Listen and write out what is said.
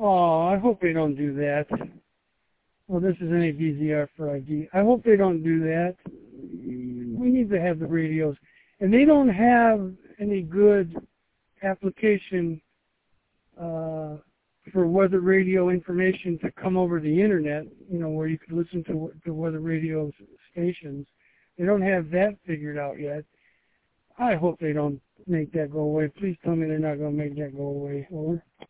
Oh, I hope they don't do that. Well, this is NABZR for ID. I hope they don't do that. We need to have the radios. And they don't have any good application for weather radio information to come over the internet, where you could listen to weather radio stations. They don't have that figured out yet. I hope they don't make that go away. Please tell me they're not going to make that go away. Over.